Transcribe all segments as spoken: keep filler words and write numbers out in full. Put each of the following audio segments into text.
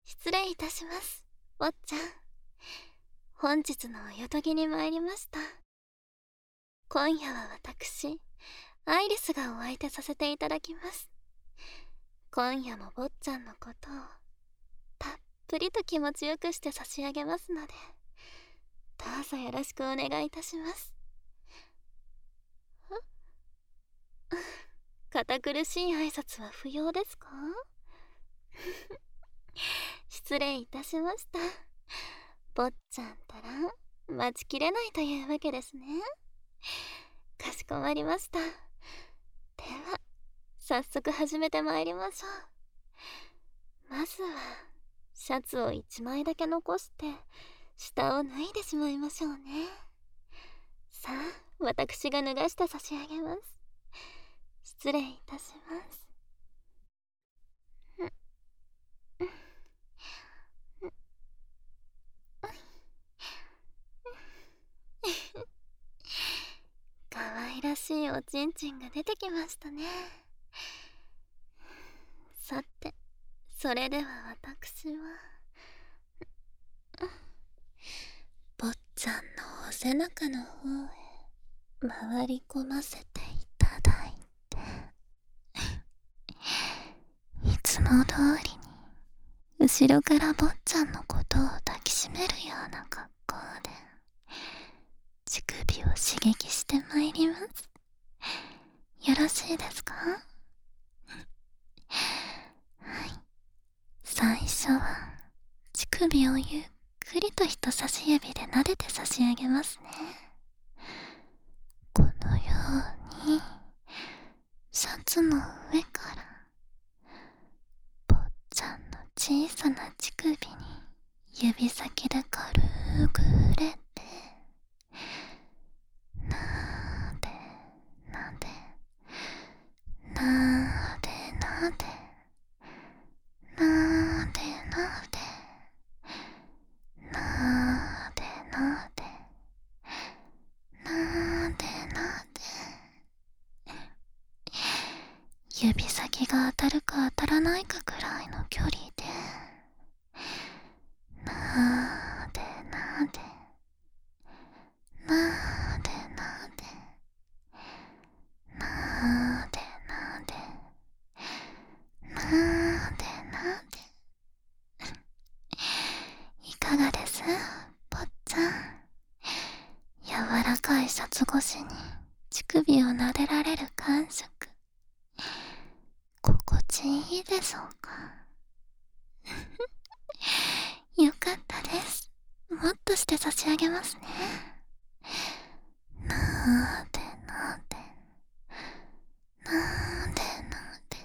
失礼いたします、坊ちゃん。本日のおよとぎに参りました。今夜は私、アイリスがお相手させていただきます。今夜も坊ちゃんのことを、たっぷりと気持ちよくして差し上げますので、どうぞよろしくお願いいたします。堅苦しい挨拶は不要ですか？失礼いたしました。坊ちゃんたら待ちきれないというわけですね。かしこまりました。では早速始めてまいりましょう。まずはシャツを一枚だけ残して下を脱いでしまいましょうね。さあ、私が脱がして差し上げます。失礼いたします。かわいらしいおちんちんが出てきましたね。さて、それでは私は坊ちゃんのお背中の方へ回り込ませていただいて、いつも通りに後ろから坊ちゃんのことを抱きしめるような格好で乳首を刺激してまいります。よろしいですか？はい。最初は乳首をゆっくりと人差し指で撫でて差し上げますね。このようにシャツの上から坊ちゃんの小さな乳首に指先で軽く触れて、なでなでなでなでなでなでなでなでなでなで、指先が当たるか当たらないかくらいの距離でなでなでなでなでなでなでなでなで、いかがです、坊ちゃん。柔らかいシャツ越しに乳首を撫でられる感触、心地いいでしょうか？よかったです。もっとして差し上げますね。なーでなでなーでなで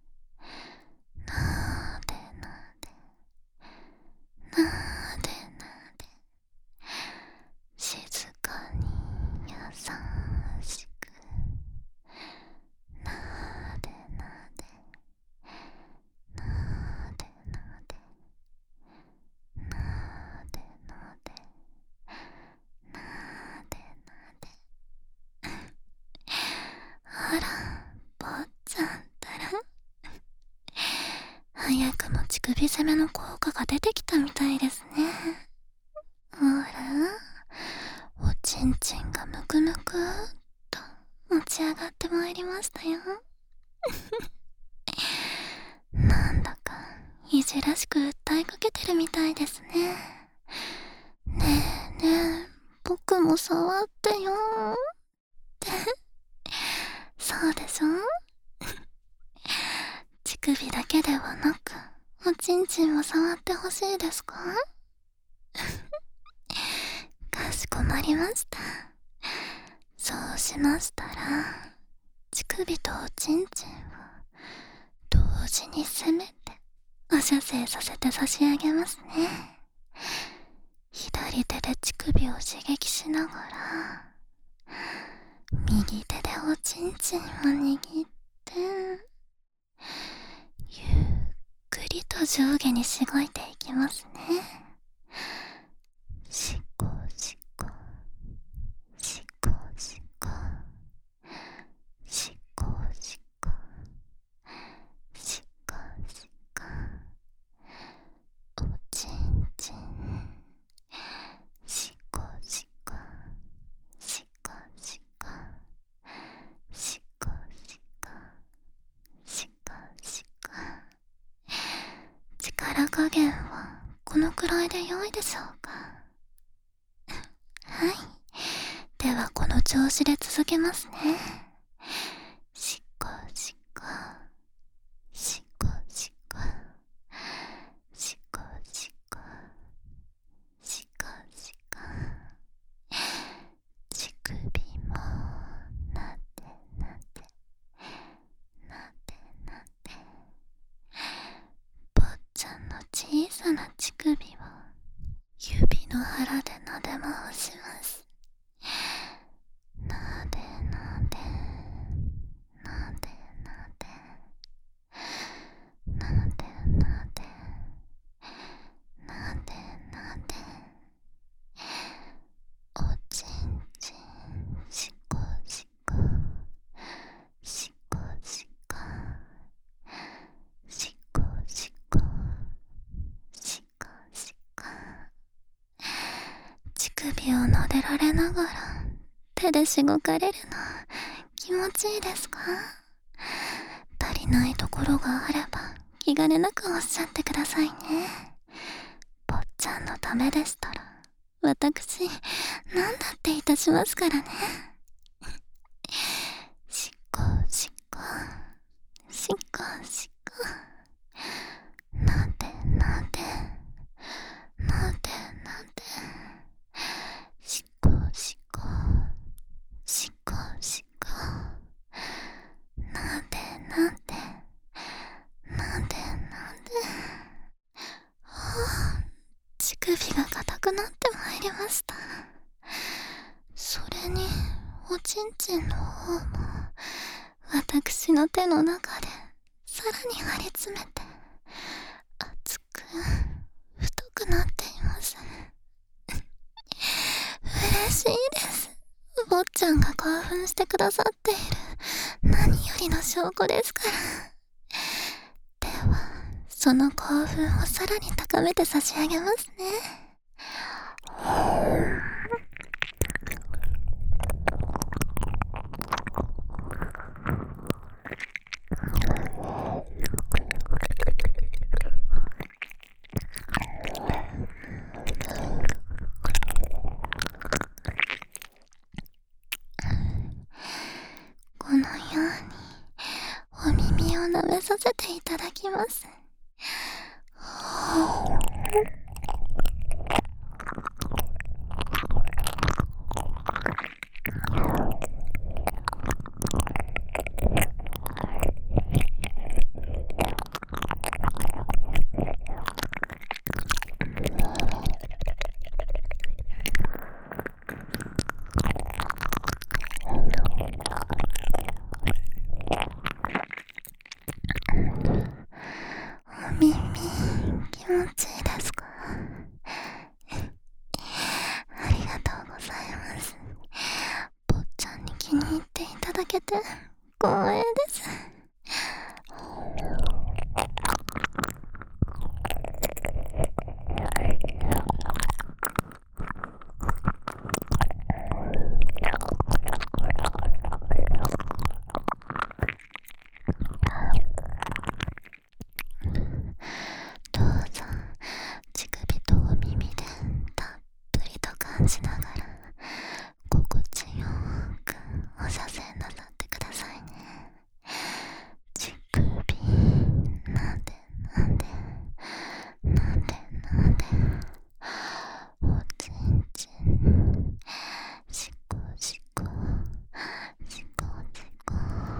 なーでなでなーでなで、静かに優しくなーでなでなーでなでなーでなでなーでなで、あら、坊ちゃんったら早くも乳首攻めの効果が出てきたみたいですね。ほら、おちんちんがむくむくっと持ち上がってまいりましたよ。なんだかいじらしく訴えかけてるみたいですね。ねえねえ、僕も触ってよーってそうでしょ？乳首だけではなくおちんちんも触ってほしいですか？かしこまりました。そうしましたら、乳首とおちんちんを同時に攻めてお射精させて差し上げますね。左手で乳首を刺激しながら、右手でおちんちんを握ってゆっくりと上下にしごいていきますね。しこしこしこしこしこしこしこしこ力加減はこのくらいで良いでしょうか。はい。ではこの調子で続けますね。しこしこ、しこしこ、しこしこ、しこしこ。乳首もなでなで、なでなで。坊ちゃんの小さな乳首を指の腹でなで回します。なでなで、なでなで、なでなで、なでなで。おちんちん、しこしこ、しこしこ、しこしこ、しこしこ。乳首を撫でられながら手でしごかれるの気持ちいいですか？足りないところがあれば気兼ねなくおっしゃってくださいね。坊ちゃんのためでしたら私何だっていたしますからね。しこしこ、しこしこ、なでなで、なでなで、しこしこ、しこしこ、なでなで、なでなで。はあ、乳首が硬くなってまいりました。それにおちんちんの方も私の手の中でさらに張り詰めて熱く太くなっています。嬉しいです。坊ちゃんが興奮してくださっている何よりの証拠ですから。ではその興奮をさらに高めて差し上げますね。このようにお耳を舐めさせていただきます。お耳気持ちいいですか？ありがとうございます。坊ちゃんに気に入っていただけて光栄です。どうぞ乳首とお耳でたっぷりと感じながら心地よくお射精なさってくださいね。乳首なでなで、なでなで、おちんちん、しこしこ、しこしこ。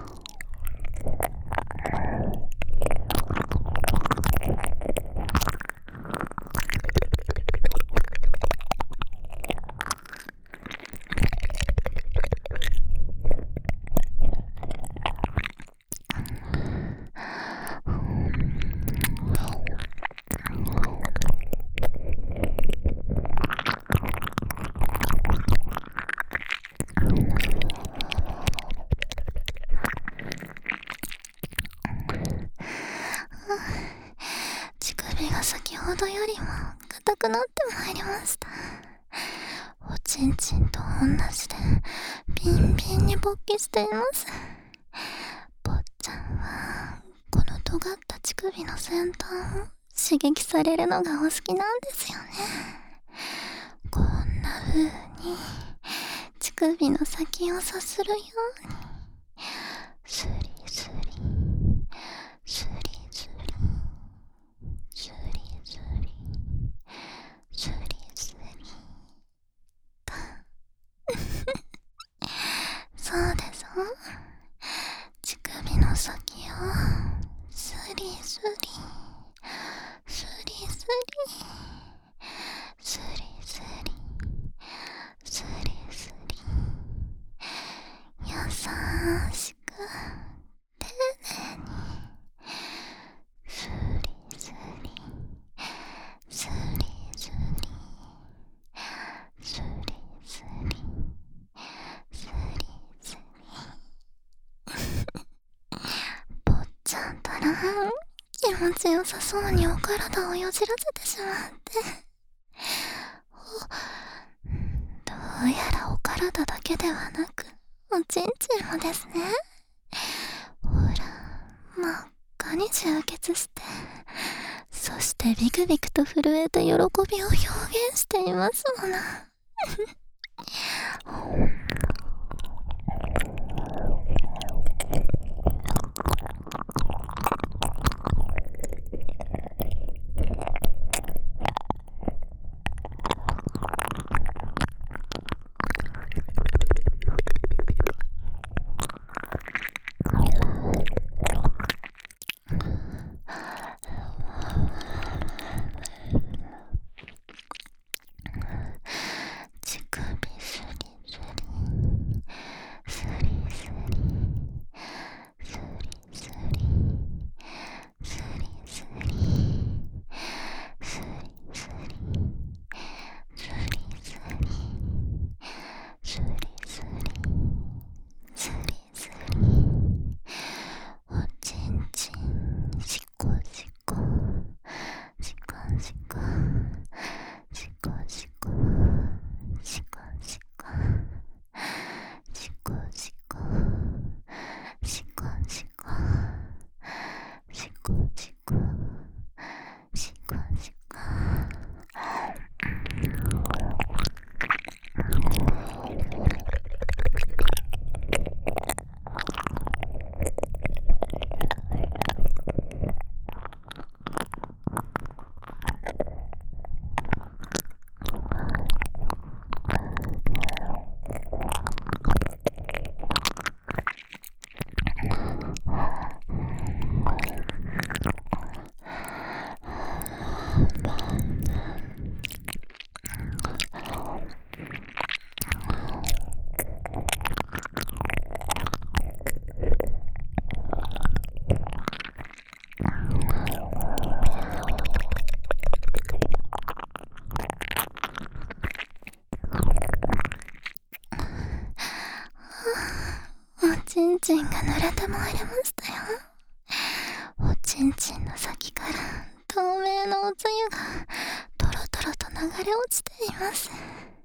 乳首が先ほどよりも硬くなってまいりました。おちんちんと同じでビンビンに勃起しています。坊ちゃんはこの尖った乳首の先端を刺激されるのがお好きなんですよね。こんな風に乳首の先をさするように、スリスリスリスリスリスリスリスリとそうでしょ。乳首の先をスリスリスリスリスリスリスリスリ優しく丁寧にスリスリスリスリスリスリスリスリ坊ちゃんたら気持ちよさそうにお体をよじらせてしまってどうやらお体だけではなくおちんちんもですね。ほら真っ赤に充血して、そしてビクビクと震えて喜びを表現していますもの。乳首スリスリスリスリスリスリスリスリスリスリスリスリスリスリスリスリおちんちんシコシコシコシコシコシコシコシコシコシコシコシコシコシコシコシコおちんちんが濡れてまいりましたよ。おちんちんの先から透明のおつゆがトロトロと流れ落ちています。す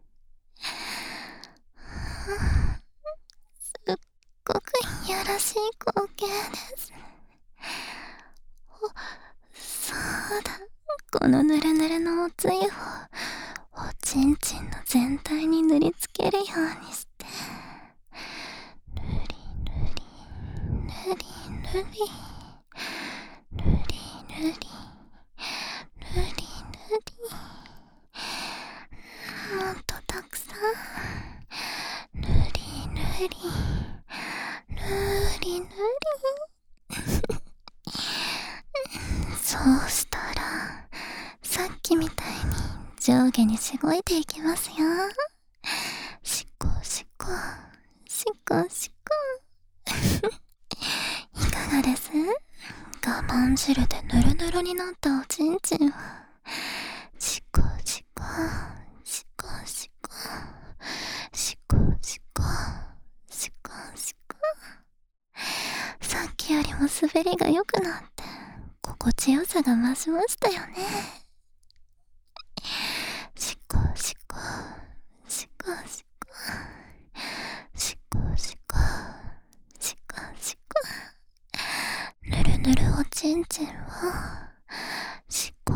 っごくいやらしい光景です。お、そうだ、このぬるぬるのおつゆをおちんちんの全体に塗りつけるようにして、ぬりぬりぬりぬりぬりぬりぬりぬりもっとたくさんぬりぬりぬりぬりそうしたらさっきみたいに上下にしごいていきますよ。しこしこしこしこいかがです？我慢汁でぬるぬるになったおちんちんをしこしこしこしこしこしこしこしこさっきよりも滑りが良くなって心地よさが増しましたよね。しこしこしこしこしこしこしこしこぬるぬるおちんちんをしこ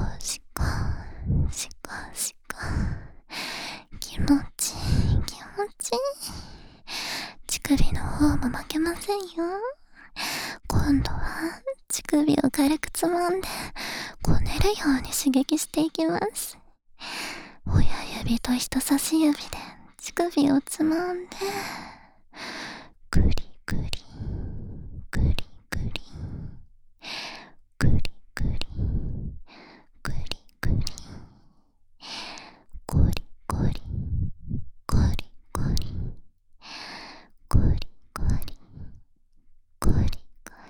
ち。乳首の方も負けませんよ。今度は乳首を軽くつまんでこねるように刺激していきます。親指と人差し指で乳首をつまんでグリグリグリグリグリグリグリグリゴリゴリゴリゴリゴリゴリゴリ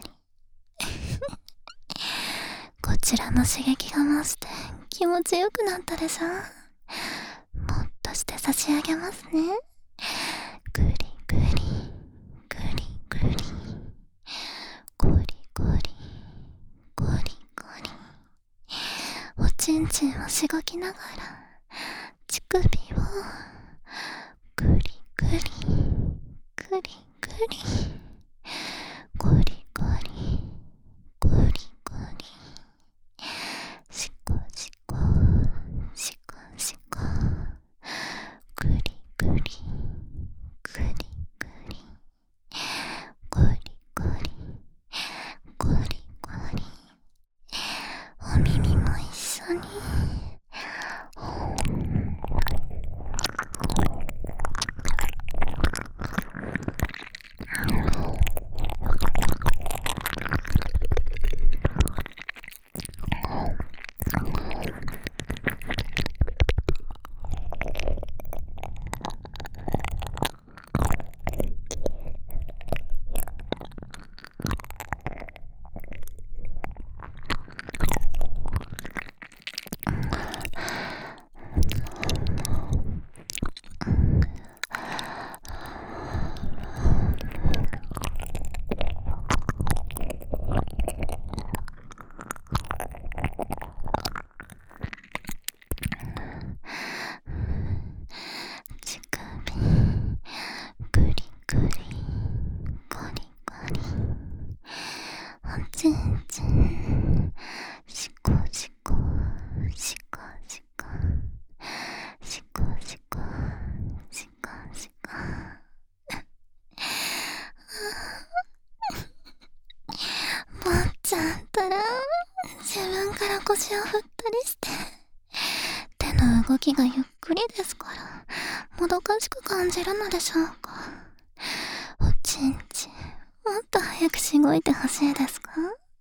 こちらの刺激が増して気持ちよくなったでしょ。もっとして差し上げますね。グリグリグリグリゴリゴリゴリゴリおちんちんをしごきながら乳首をグリグリグリグリゴリゴリゴリゴリシコシコシコシコグリグリグリグリゴリゴリゴリゴリお耳も一緒にちんちんシコシコシコシコシコシコシコシコ坊ちゃんったら自分から腰を振ったりして手の動きがゆっくりですからもどかしく感じるのでしょうか。おちんちんもっと早くしごいてほしいですか。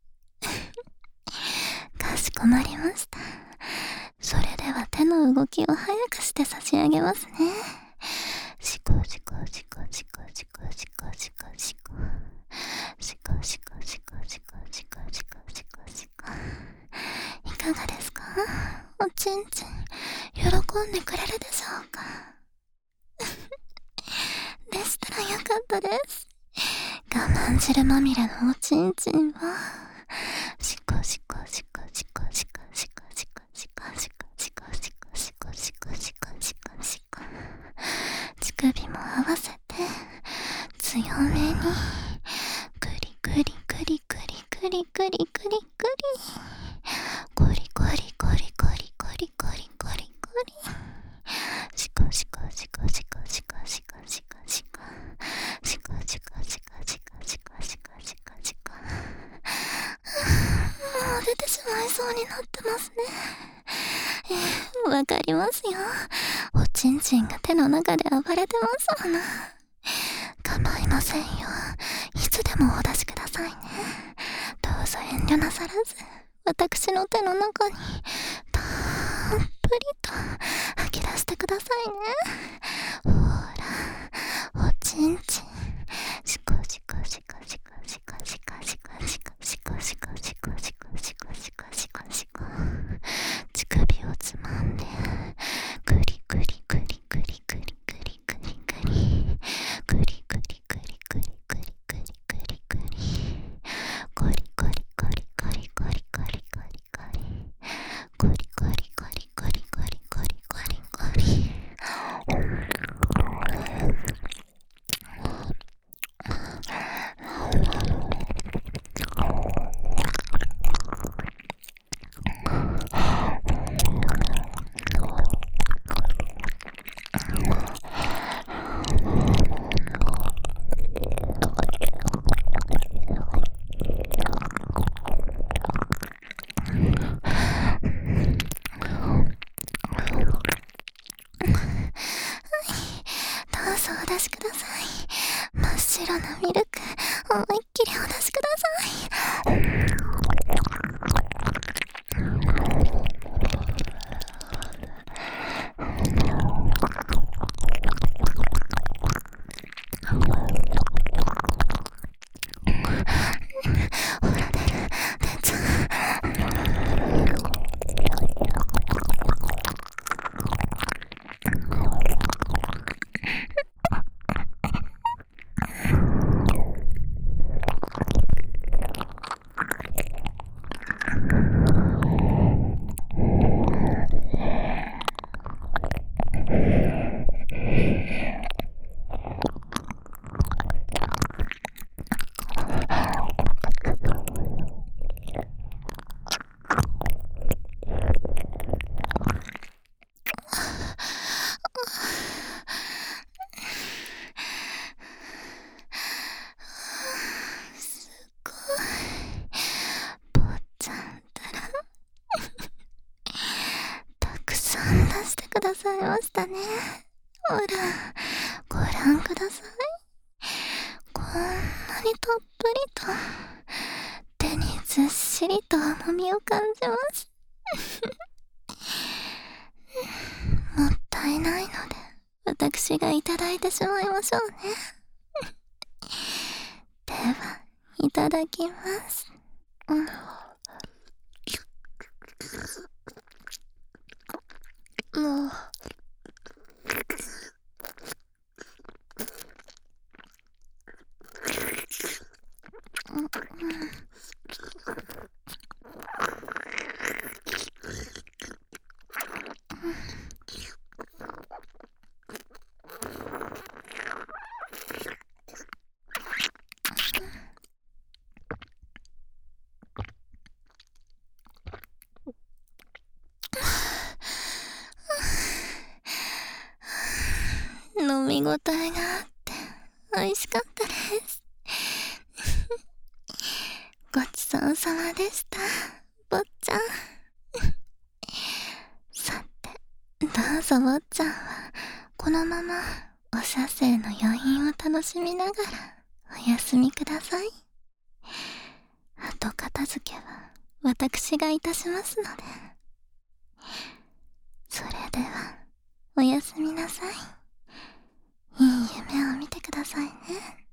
かしこまりました。それでは手の動きを早くして差し上げますね。シコシコシコシコシコシコシコシコシコシコシコシコシコシコシコシコいかがですか。おちんちん喜んでくれるでしょうか。でしたらよかったです。我慢汁まみれのおちんちんはシコシコシコシコシコシコシコシコシコシコシコシコシコシコシコシコ乳首も合わせて強めにグリグリグリグリグリグリグリグリゴリゴリゴリゴリゴリゴリゴリゴリシコシコシコシコシコシコシコシコシコシコシコシコシコシコシコシコもう出てしまいそうになってますね。えー、わかりますよ。おちんちんが手の中で暴れてますもの。構いませんよ。いつでもお出しくださいね。どうぞ遠慮なさらず私の手の中にたっぷりと吐き出してくださいね。ほらおちんちんシコシコシコシコシコシコシコシコシコシコシコシコシコシコシコシコ乳首をつまんでグリグリグリグリグリグリグリグリグリグリグリグリグリグリグリグリグリグリゴリゴリゴリゴリゴリゴリゴリゴリゴリゴリゴリゴリゴリゴリゴリゴリさん出してくださいましたね。ほら、ご覧ください。こんなにたっぷりと、手にずっしりと甘みを感じます。もったいないので、私がいただいてしまいましょうね。では、いただきます。うん。もう。飲み応えがあって美味しかったです。ごちそうさまでした、坊ちゃん。さて、どうぞ坊ちゃんはこのままお射精の余韻を楽しみながらお休みください。後片付けは私がいたしますので。それではおやすみなさい。いい夢を見てくださいね。